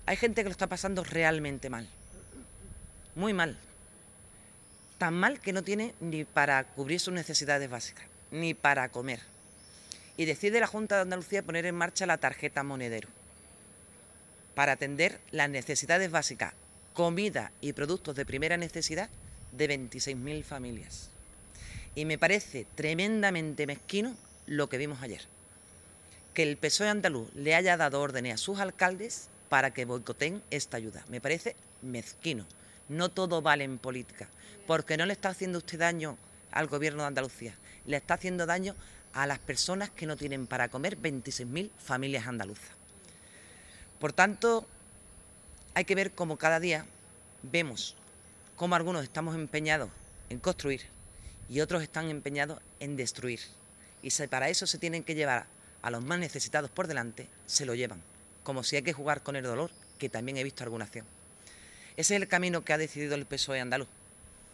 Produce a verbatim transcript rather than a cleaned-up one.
Hay gente que lo está pasando realmente mal, muy mal, tan mal que no tiene ni para cubrir sus necesidades básicas, ni para comer. Y decide la Junta de Andalucía poner en marcha la tarjeta monedero para atender las necesidades básicas, comida y productos de primera necesidad de veintiséis mil familias. Y me parece tremendamente mezquino lo que vimos ayer, que el P S O E andaluz le haya dado órdenes a sus alcaldes para que boicoteen esta ayuda. Me parece mezquino. No todo vale en política, porque no le está haciendo usted daño al Gobierno de Andalucía, le está haciendo daño a las personas que no tienen para comer, veintiséis mil familias andaluzas. Por tanto, hay que ver cómo cada día vemos cómo algunos estamos empeñados en construir y otros están empeñados en destruir. Y si para eso se tienen que llevar a los más necesitados por delante, se lo llevan, como si hay que jugar con el dolor, que también he visto alguna acción. Ese es el camino que ha decidido el P S O E andaluz.